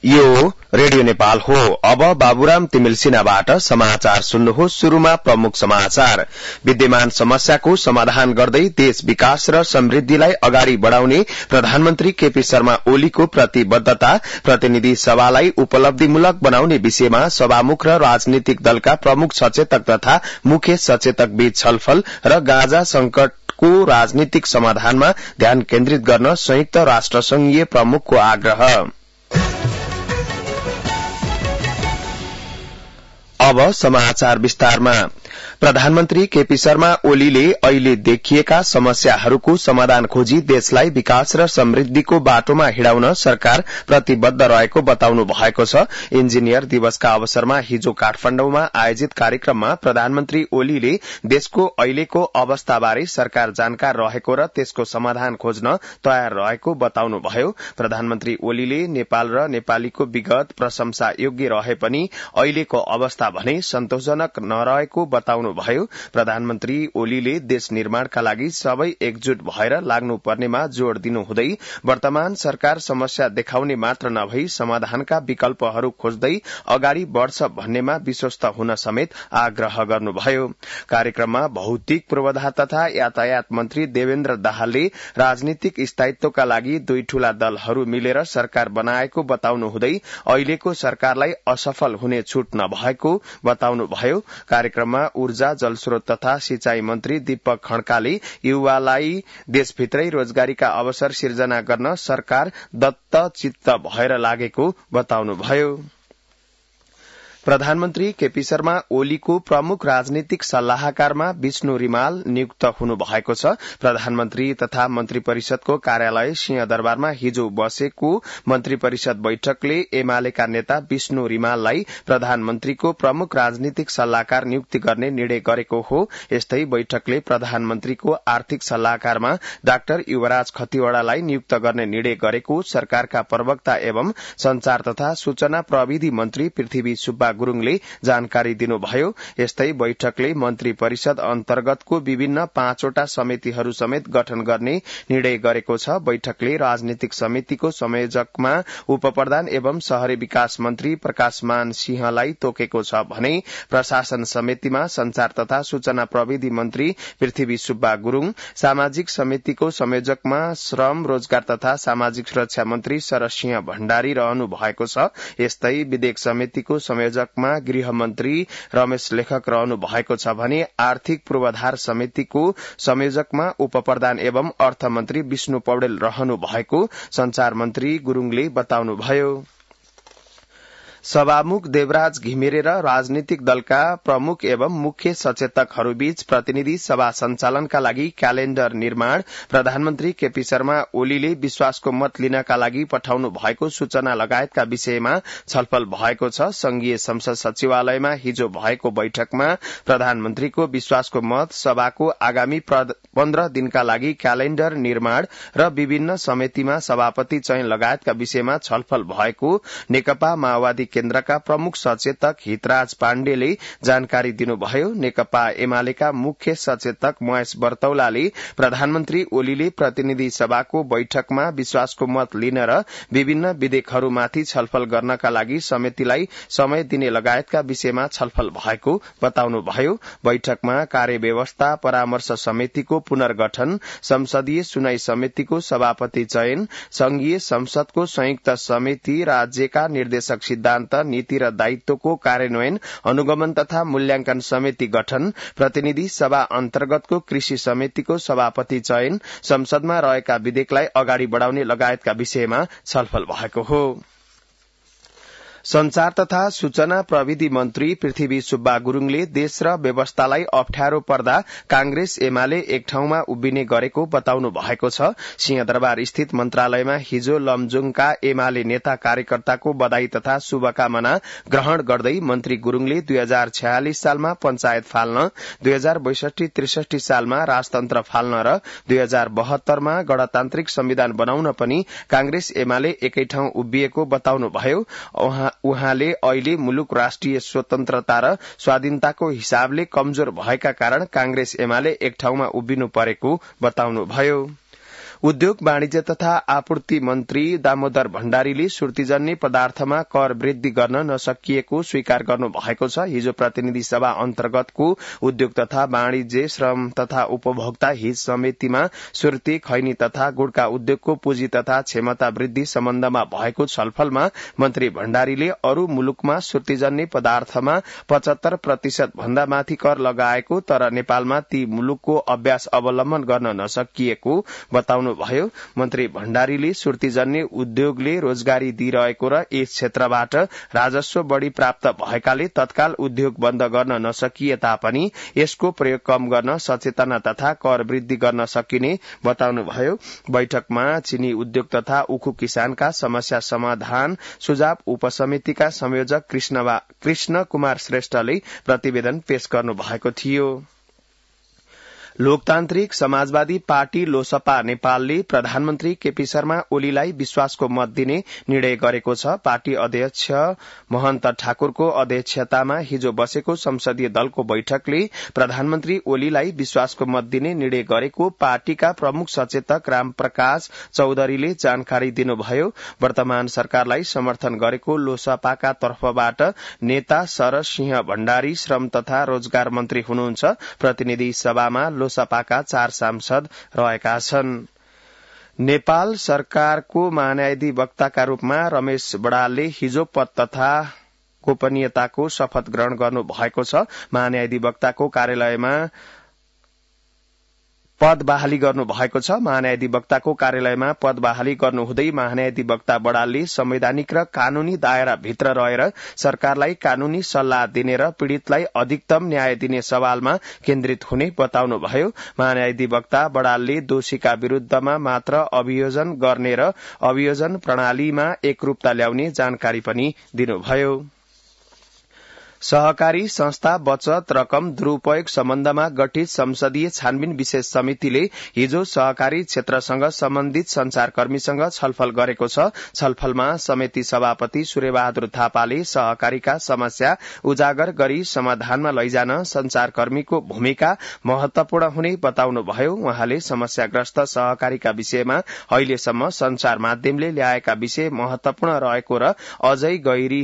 यो रेडियो नेपाल हो। अब बाबुराम तिमिल सिन्हाबाट समाचार सुन्नुहोस्। शुरूमा प्रमुख समाचार। विद्यमान समस्याको समाधान गर्दै देश विकास र समृद्धिलाई अगाडि बढ़ाउने प्रधानमन्त्री केपी शर्मा ओलीको प्रतिबद्धता, प्रतिनिधि सभालाई उपलब्धिमूलक बनाउने विषयमा सभामुख र राजनीतिक दलका प्रमुख सचेतक तथा मुख्य सचेतक बीच छलफल र गाँजा संकटको राजनीतिक समाधानमा ध्यान केन्द्रित गर्न संयुक्त राष्ट्र संघीय प्रमुखको आग्रह। अब समाचार विस्तारमा। प्रधानमन्त्री केपी शर्मा ओलीले अहिले देखिएका समस्याहरूको समाधान खोजी देशलाई विकास र समृद्धिको बाटोमा हिडाउन सरकार प्रतिबद्ध रहेको बताउनु भएको छ। इन्जिनियर दिवसका अवसरमा हिजो काठमाडौँमा आयोजित कार्यक्रममा प्रधानमन्त्री ओलीले देशको अहिलेको अवस्थाबारे सरकार जानकार रहेको र त्यसको समाधान खोज्न तयार रहेको बताउनुभयो। प्रधानमन्त्री ओलीले नेपाल र नेपालीको विगत प्रशंसा योग्य रहे पनि अहिलेको अवस्था भने सन्तोषजनक नरहेको बताउनुभयो। प्रधानमन्त्री ओलीले देश निर्माणका लागि सबै एकजुट भएर लाग्नुपर्नेमा जोड़ दिनुहुँदै वर्तमान सरकार समस्या देखाउने मात्र नभई समाधानका विकल्पहरू खोज्दै अगाडि बढ़छ भन्नेमा विश्वस्त हुन समेत आग्रह गर्नुभयो। कार्यक्रममा भौतिक पूर्वाधार तथा यातायात मन्त्री देवेन्द्र दाहालले राजनीतिक स्थायित्वका लागि दुई ठूला दलहरू मिलेर सरकार बनाएको बताउनुहुँदै अहिलेको सरकारलाई असफल हुने छूट नभएको बताउनुभयो। कार्यक्रममा ऊर्जा, जलस्रोत तथा सिंचाई मन्त्री दीपक खड्काले युवालाई देशभित्रै रोजगारीका अवसर सिर्जना गर्न सरकार दत्तचित्त भएर लागेको बताउनुभयो। प्रधानमन्त्री केपी शर्मा ओलीको प्रमुख राजनीतिक सल्लाहकारमा विष्णु रिमाल नियुक्त हुनु भएको छ। प्रधानमन्त्री तथा मन्त्री परिषदको कार्यालय सिंहदरबारमा हिजो बसेको मन्त्री परिषद बैठकले एमालेका नेता विष्णु रिमाललाई प्रधानमन्त्रीको प्रमुख राजनीतिक सल्लाहकार नियुक्ति गर्ने निर्णय गरेको हो। यस्तै बैठकले प्रधानमन्त्रीको आर्थिक सल्लाहकारमा डाक्टर युवराज खतिवड़ालाई नियुक्त गर्ने निर्णय गरेको सरकारका प्रवक्ता एवं संचार तथा सूचना प्रविधि मन्त्री पृथ्वी सुब्बा गुरूङले जानकारी दिनुभयो। यस्तै बैठकले मन्त्री परिषद अन्तर्गतको विभिन्न 5वटा समितिहरू समेत गठन गर्ने निर्णय गरेको छ। बैठकले राजनीतिक समितिको संयोजकमा उपप्रधान एवं शहरी विकास मन्त्री प्रकाशमान सिंहलाई तोकेको छ भने प्रशासन समितिमा संचार तथा सूचना प्रविधि मन्त्री पृथ्वी सुब्बा गुरूङ, सामाजिक समितिको संयोजकमा श्रम, रोजगार तथा सामाजिक सुरक्षा मन्त्री शरदसिंह भण्डारी रहनु भएको छ। यस्तै विधेयक समितिको संयोजक गृह मन्त्री रमेश लेखक रहनु भएको छ भने आर्थिक पूर्वाधार समितिको संयोजकमा उपप्रधान एवं अर्थमन्त्री विष्णु पौडेल रहनु भएको संचार मन्त्री गुरूङले बताउनुभयो। सभामुख देवराज घिमिरे र राजनीतिक दलका प्रमुख एवं मुख्य सचेतकहरूबीच प्रतिनिधि सभा सञ्चालनका लागि क्यालेण्डर निर्माण प्रधानमन्त्री केपी शर्मा ओलीले विश्वासको मत लिनका लागि पठाउनु भएको सूचना लगायतका विषयमा छलफल भएको छ। संघीय संसद सचिवालयमा हिजो भएको बैठकमा प्रधानमन्त्रीको विश्वासको मत, सभाको आगामी 15 दिनका लागि क्यालेण्डर निर्माण र विभिन्न समितिमा सभापति चयन लगायतका विषयमा छलफल भएको नेकपा माओवादी केन्द्रका प्रमुख सचेतक हितराज पाण्डेले जानकारी दिनुभयो। नेकपा एमालेका मुख्य सचेतक महेश बर्तौलाले प्रधानमन्त्री ओलीले प्रतिनिधि सभाको बैठकमा विश्वासको मत लिन र विभिन्न विधेयकहरूमाथि छलफल गर्नका लागि समितिलाई समय दिने लगायतका विषयमा छलफल भएको बताउनुभयो। बैठकमा कार्यव्यवस्था परामर्श समितिको पुनर्गठन, संसदीय सुनाई समितिको सभापति चयन, संघीय संसदको संयुक्त समिति, राज्यका निर्देशक सिद्धान्त, नीति र दायित्वको कार्यान्वयन, अनुगमन तथा मूल्याङ्कन समिति गठन, प्रतिनिधि सभा अन्तर्गतको कृषि समितिको सभापति चयन, संसदमा रहेका विधेयकलाई अगाडि बढ़ाउने लगायतका विषयमा छलफल भएको हो। संचार तथा सूचना प्रविधि मन्त्री पृथ्वी सुब्बा गुरूङले देश र व्यवस्थालाई अप्ठ्यारो पर्दा कांग्रेस एमाले एक ठाउँमा उभिने गरेको बताउनु भएको छ। सिंहदरबार स्थित मन्त्रालयमा हिजो लमजुङका एमाले नेता कार्यकर्ताको बधाई तथा शुभकामना ग्रहण गर्दै मन्त्री गुरूङले 2046 सालमा पञ्चायत फाल्न, 2062-63 सालमा राजतन्त्र फाल्न र 2072 मा गणतान्त्रिक संविधान बनाउन पनि कांग्रेस एमाले एकै ठाउँ उभिएको बताउनुभयो। उहाँले अहिले मुलुक राष्ट्रिय स्वतन्त्रता र स्वाधीनताको हिसाबले कमजोर भएका कारण कांग्रेस एमाले एक ठाउँमा उभिनु परेको बताउनुभयो। उद्योग वाणिज्य तथा आपूर्ति मन्त्री दामोदर भण्डारीले सुर्तीजन्य पदार्थमा कर वृद्धि गर्न नसकिएको स्वीकार गर्नु भएको छ। हिजो प्रतिनिधि सभा अन्तर्गतको उद्योग तथा वाणिज्य श्रम तथा उपभोक्ता हित समितिमा सुर्ती खैनी तथा गुड़का उद्योगको पुँजी तथा क्षमता वृद्धि सम्बन्धमा भएको छलफलमा मन्त्री भण्डारीले अरू मुलुकमा सुर्तीजन्य पदार्थमा 75% भन्दा माथि कर लगाएको तर नेपालमा ती मुलुकको अभ्यास अवलम्बन गर्न नसकिएको बताउनुभयो। मन्त्री भण्डारीले सुर्तीजन्य उद्योगले रोजगारी दिइरहेको र यस क्षेत्रबाट राजस्व बढ़ी प्राप्त भएकाले तत्काल उद्योग बन्द गर्न नसकिए तापनि यसको प्रयोग कम गर्न सचेतना तथा कर वृद्धि गर्न सकिने बताउनुभयो। बैठकमा चिनी उद्योग तथा उखु किसानका समस्या समाधान सुझाव उपसमितिका संयोजक कृष्ण कुमार श्रेष्ठले प्रतिवेदन पेश गर्नु भएको थियो। लोकतान्त्रिक समाजवादी पार्टी लोसपा नेपालले प्रधानमन्त्री केपी शर्मा ओलीलाई विश्वासको मत दिने निर्णय गरेको छ। पार्टी अध्यक्ष महन्त ठाकुरको अध्यक्षतामा हिजो बसेको संसदीय दलको बैठकले प्रधानमन्त्री ओलीलाई विश्वासको मत दिने निर्णय गरेको पार्टीका प्रमुख सचेतक रामप्रकाश चौधरीले जानकारी दिनुभयो। वर्तमान सरकारलाई समर्थन गरेको लोसपाका तर्फबाट नेता शरद सिंह भण्डारी श्रम तथा रोजगार मन्त्री हुनुहुन्छ। प्रतिनिधि सभामा लोसपाका 4 सांसद रहेका छन्। नेपाल सरकारको महान्यायाधिवक्ताका रूपमा रमेश बडालले हिजो पद तथा गोपनीयताको शपथ ग्रहण गर्नु भएको छ। महान्यायाधिवक्ताको कार्यालयमा पद बहाली गर्नु भएको छ। महान्यायाधिवक्ताको कार्यालयमा पद बहाली गर्नुहुँदै महान्यायाधिवक्ता बडालले संवैधानिक र कानूनी दायरा भित्र रहेर सरकारलाई कानूनी सल्लाह दिने र पीड़ितलाई अधिकतम न्याय दिने सवालमा केन्द्रित हुने बताउनुभयो। महान्यायाधिवक्ता बडालले दोषीका विरूद्धमा मात्र अभियोजन गर्ने र अभियोजन प्रणालीमा एकरूपता ल्याउने जानकारी पनि दिनुभयो। सहकारी संस्था बचत रकम दुरूपयोग सम्बन्धमा गठित संसदीय छानबिन विशेष समितिले हिजो सहकारी क्षेत्रसँग सम्बन्धित संचारकर्मीसँग छलफल गरेको छ। छलफलमा समिति सभापति सूर्यबहादुर थापाले सहकारीका समस्या उजागर गरी समाधानमा लैजान संचारकर्मीको भूमिका महत्वपूर्ण हुने बताउनुभयो। उहाँले समस्याग्रस्त सहकारीका विषयमा अहिलेसम्म संचार माध्यमले ल्याएका विषय महत्वपूर्ण रहेको र अझै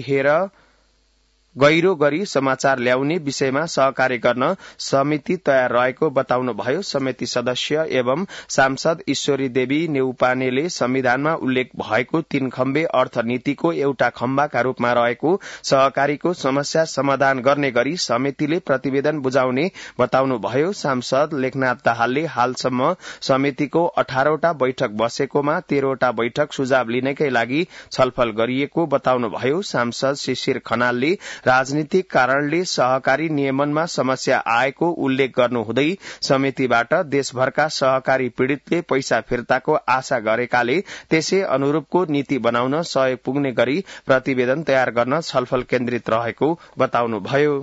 गहिरो गरी समाचार ल्याउने विषयमा सहकार्य गर्न समिति तयार रहेको बताउनुभयो। समिति सदस्य एवं सांसद ईश्वरी देवी नेउपानेले संविधानमा उल्लेख भएको 3 खम्बे अर्थनीतिको एउटा खम्बाका रूपमा रहेको सहकारीको समस्या समाधान गर्ने गरी समितिले प्रतिवेदन बुझाउने बताउनुभयो। सांसद लेखनाथ दाहालले हालसम्म समितिको 18वटा बैठक बसेकोमा 13वटा बैठक सुझाव लिनकै लागि छलफल गरिएको बताउनुभयो। सांसद शिशिर खनालले राजनीतिक कारणले सहकारी नियमनमा समस्या आएको उल्लेख गर्नुहुँदै समितिबाट देशभरका सहकारी पीड़ितले पैसा फिर्ताको आशा गरेकाले त्यसै अनुरूपको नीति बनाउन सहयोग पुग्ने गरी प्रतिवेदन तयार गर्न छलफल केन्द्रित रहेको बताउनुभयो।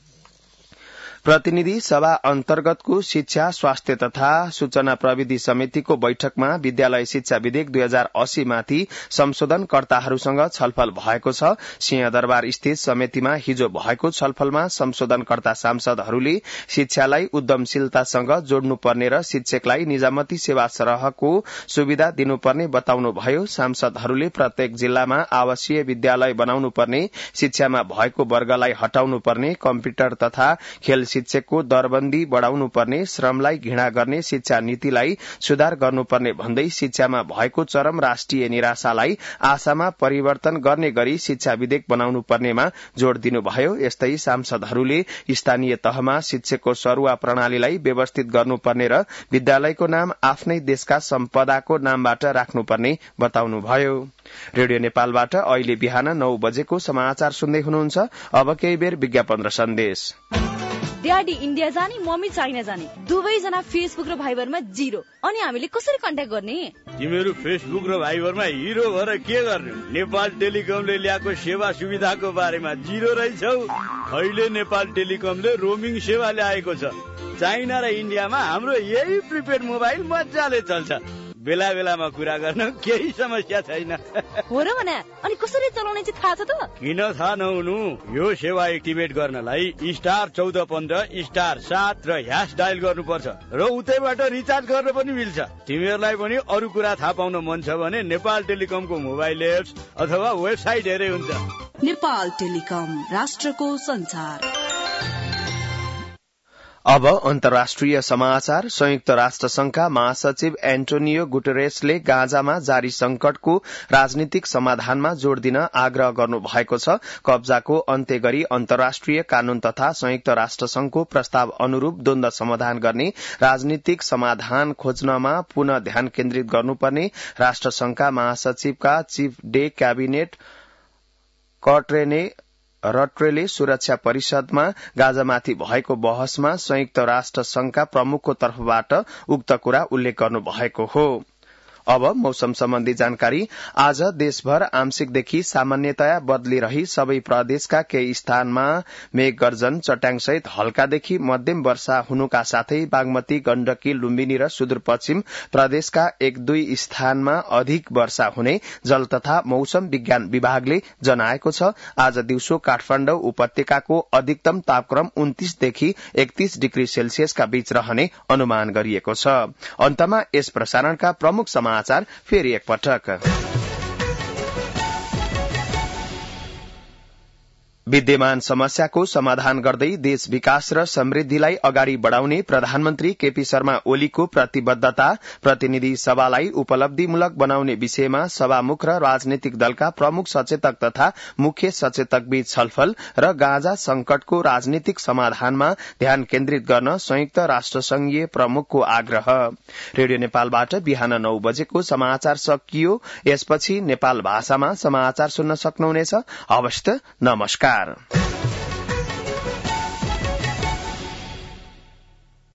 प्रतिनिधि सभा अन्तर्गतको शिक्षा स्वास्थ्य तथा सूचना प्रविधि समितिको बैठकमा विद्यालय शिक्षा विधेयक 2080 माथि संशोधनकर्ताहरूसँग छलफल भएको छ। सिंहदरबार स्थित समितिमा हिजो भएको छलफलमा संशोधनकर्ता सांसदहरूले शिक्षालाई उद्यमशीलतासँग जोड्नुपर्ने र शिक्षकलाई निजामती सेवा सरहको सुविधा दिनुपर्ने बताउनुभयो। सांसदहरूले प्रत्येक जिल्लामा आवासीय विद्यालय बनाउनुपर्ने, शिक्षामा भएको वर्गलाई हटाउनुपर्ने, कम्प्युटर तथा खेल शिक्षकको दरबन्दी बढ़ाउनु पर्ने, श्रमलाई घृणा गर्ने शिक्षा नीतिलाई सुधार गर्नुपर्ने भन्दै शिक्षामा भएको चरम राष्ट्रिय निराशालाई आशामा परिवर्तन गर्ने गरी शिक्षा विधेयक बनाउनु पर्नेमा जोड़ दिनुभयो। यस्तै सांसदहरूले स्थानीय तहमा शिक्षकको सरुवा प्रणालीलाई व्यवस्थित गर्नुपर्ने र विद्यालयको नाम आफ्नै देशका सम्पदाको नामबाट राख्नुपर्ने बताउनुभयो। रेडियो नेपालबाट अहिले बिहान 9 बजेको समाचार सुन्दै हुनुहुन्छ। अब केही बेर विज्ञापन र सन्देश। ड्याडी इन्डिया जाने, मम्मी चाइना जाने, दुवैजना फेसबुक र भाइबरमा 0। अनि हामीले कसरी कन्ट्याक्ट गर्ने? तिमीहरू फेसबुक र भाइबरमा हिरो भएर के गर्ने? नेपाल टेलिकमले ल्याएको सेवा सुविधाको बारेमा 0 रहेछौ। अहिले नेपाल टेलिकमले रोमिङ सेवा ल्याएको छ। चाइना र इन्डियामा हाम्रो यही प्रिपेड मोबाइल मजाले चल्छ। बेला बेलामा कुरा गर्न केही समस्या छैन। हो र भने अनि कसरी चलाउने चाहिँ थाहा छ त? किन थाहा नहुनु? यो सेवा एक्टिभेट गर्नलाई *1415*7 र # डायल गर्नुपर्छ र उतैबाट रिचार्ज गर्न पनि मिल्छ। तिमीहरूलाई पनि अरू कुरा थाहा पाउन मन छ भने नेपाल टेलिकमको मोबाइल एप्स अथवा वेबसाइट हेरे हुन्छ। नेपाल टेलिकम, राष्ट्रको संचार। अब अन्तर्राष्ट्रिय समाचार। संयुक्त राष्ट्र संघका महासचिव एन्टोनियो गुटेरेसले गाजामा जारी संकटको राजनीतिक समाधानमा जोड़ दिन आग्रह गर्नु भएको छ। कब्जाको अन्त्य गरी अन्तर्राष्ट्रिय कानून तथा संयुक्त राष्ट्र संघको प्रस्ताव अनुरूप द्वन्द्व समाधान गर्ने राजनीतिक समाधान खोज्नमा पुनः ध्यान केन्द्रित गर्नुपर्ने राष्ट्र संघका महासचिवका चीफ डे क्याबिनेट रट्रेले सुरक्षा परिषदमा गाजामाथि भएको बहसमा संयुक्त राष्ट्र संघका प्रमुखको तर्फबाट उक्त कुरा उल्लेख गर्नु भएको हो। अब मौसम सम्बन्धी जानकारी। आज देशभर आंशिकदेखि सामान्यतया बदली रही सबै प्रदेशका केही स्थानमा मेघ गर्जन, चट्याङसहित हल्कादेखि मध्यम वर्षा हुनुका साथै बागमती, गण्डकी, लुम्बिनी र सुदूरपश्चिम प्रदेशका 1-2 स्थानमा अधिक वर्षा हुने जल तथा मौसम विज्ञान विभागले जनाएको छ। आज दिउँसो काठमाडौँ उपत्यकाको अधिकतम तापक्रम 29 देखि 31 डिग्री सेल्सियसका बीच रहने अनुमान गरिएको छ। अन्तमा यस प्रसारणका प्रमुख समाचार फेरि एकपटक। विद्यमान समस्याको समाधान गर्दै देश विकास र समृद्धिलाई अगाडि बढ़ाउने प्रधानमन्त्री केपी शर्मा ओलीको प्रतिबद्धता प्रतिनिधि सभालाई उपलब्धिमूलक बनाउने विषयमा सभामुख र राजनीतिक दलका प्रमुख सचेतक तथा मुख्य सचेतक बीच छलफल र गाँजा संकटको राजनीतिक समाधानमा ध्यान केन्द्रित गर्न संयुक्त राष्ट्र संघीय प्रमुखको आग्रह। रेडियो नेपालबाट बिहान 9 बजेको समाचार सकियो। यसपछि नेपाल भाषामा समाचार सुन्न सक्नुहुनेछ। हवस् त, नमस्कार।